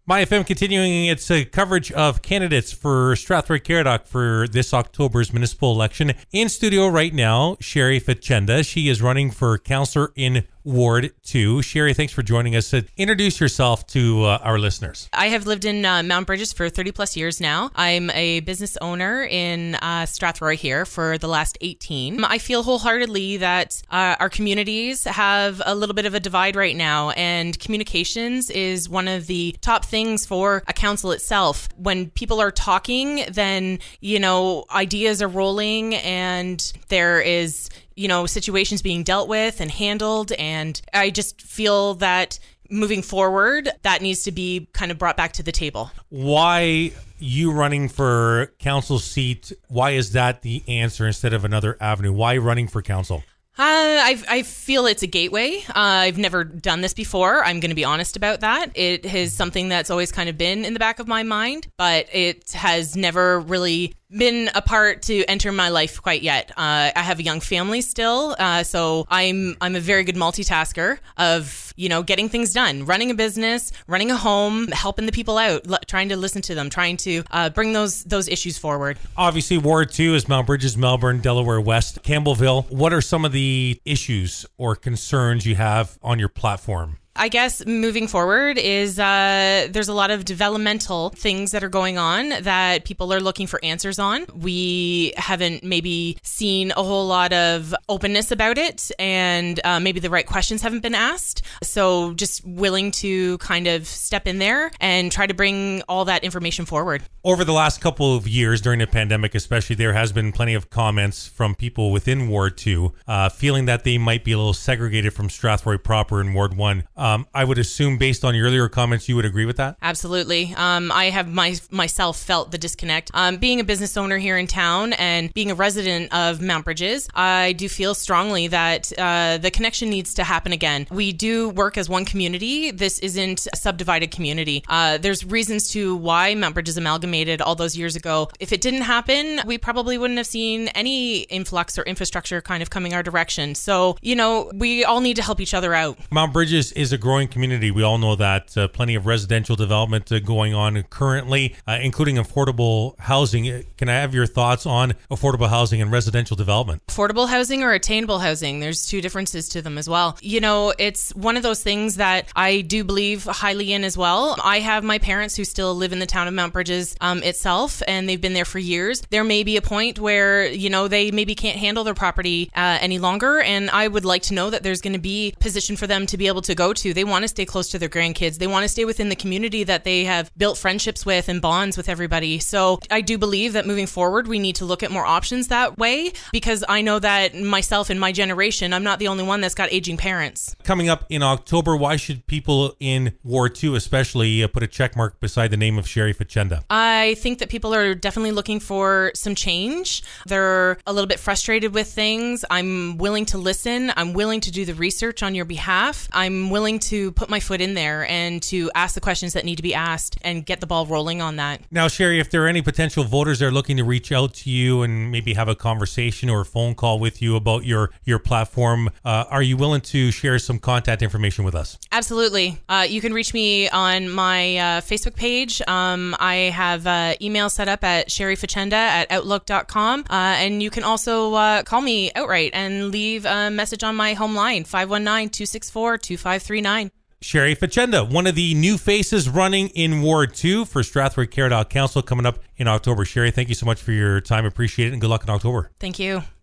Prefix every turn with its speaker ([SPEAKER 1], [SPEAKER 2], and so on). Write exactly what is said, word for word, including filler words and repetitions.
[SPEAKER 1] My F M continuing its uh, coverage of candidates for Strathroy-Caradoc for this October's municipal election. In studio right now, Sherry Ficenda. She is running for councillor in Ward two. Sherry, thanks for joining us. Uh, introduce yourself to uh, our listeners.
[SPEAKER 2] I have lived in uh, Mount Bridges for thirty plus years now. I'm a business owner in uh, Strathroy here for the last eighteen. I feel wholeheartedly that uh, our communities have a little bit of a divide right now, and communications is one of the top things for a council itself. When people are talking, then, you know, ideas are rolling and there is, you know, situations being dealt with and handled. And I just feel that moving forward, that needs to be kind of brought back to the table.
[SPEAKER 1] Why you running for council seat? Why is that the answer instead of another avenue? Why running for council?
[SPEAKER 2] Uh, I I feel it's a gateway. Uh, I've never done this before. I'm going to be honest about that. It is something that's always kind of been in the back of my mind, but it has never really been a part to enter my life quite yet. Uh, I have a young family still, uh, so I'm I'm a very good multitasker of, you know, getting things done, running a business, running a home, helping the people out, l- trying to listen to them, trying to uh, bring those those issues forward.
[SPEAKER 1] Obviously, Ward two is Mount Bridges, Melbourne, Delaware West, Campbellville. What are some of the issues or concerns you have on your platform?
[SPEAKER 2] I guess moving forward is uh, there's a lot of developmental things that are going on that people are looking for answers on. We haven't maybe seen a whole lot of openness about it, and uh, maybe the right questions haven't been asked. So just willing to kind of step in there and try to bring all that information forward.
[SPEAKER 1] Over the last couple of years, during the pandemic especially, there has been plenty of comments from people within Ward two uh, feeling that they might be a little segregated from Strathroy proper in Ward one. Um, I would assume, based on your earlier comments, you would agree with that?
[SPEAKER 2] Absolutely. Um, I have my, myself felt the disconnect. Um, being a business owner here in town and being a resident of Mount Bridges, I do feel strongly that uh, the connection needs to happen again. We do work as one community. This isn't a subdivided community. Uh, there's reasons to why Mount Bridges amalgamated all those years ago. If it didn't happen, we probably wouldn't have seen any influx or infrastructure kind of coming our direction. So, you know, we all need to help each other out.
[SPEAKER 1] Mount Bridges is a growing community. We all know that. Uh, plenty of residential development uh, going on currently, uh, including affordable housing. Can I have your thoughts on affordable housing and residential development?
[SPEAKER 2] Affordable housing or attainable housing? There's two differences to them as well. You know, it's one of those things that I do believe highly in as well. I have my parents who still live in the town of Mount Bridges um, itself, and they've been there for years. There may be a point where, you know, they maybe can't handle their property uh, any longer, and I would like to know that there's going to be a position for them to be able to go to. They want to stay close to their grandkids. They want to stay within the community that they have built friendships with and bonds with everybody. So I do believe that moving forward, we need to look at more options that way, because I know that myself and my generation, I'm not the only one that's got aging parents.
[SPEAKER 1] Coming up in October, why should people in Ward two especially uh, put a check mark beside the name of Sherry Ficenda?
[SPEAKER 2] I think that people are definitely looking for some change. They're a little bit frustrated with things. I'm willing to listen. I'm willing to do the research on your behalf. I'm willing to put my foot in there and to ask the questions that need to be asked and get the ball rolling on that.
[SPEAKER 1] Now, Sherry, if there are any potential voters that are looking to reach out to you and maybe have a conversation or a phone call with you about your, your platform, uh, are you willing to share some contact information with us?
[SPEAKER 2] Absolutely. Uh, you can reach me on my uh, Facebook page. Um, I have uh, email set up at sherryficenda at outlook dot com. Uh, and you can also uh, call me outright and leave a message on my home line, five one nine, two six four, two five three nine.
[SPEAKER 1] Sherry Ficenda, one of the new faces running in Ward two for Strathroy-Caradoc Council, coming up in October. Sherry, thank you so much for your time. Appreciate it, and good luck in October.
[SPEAKER 2] Thank you.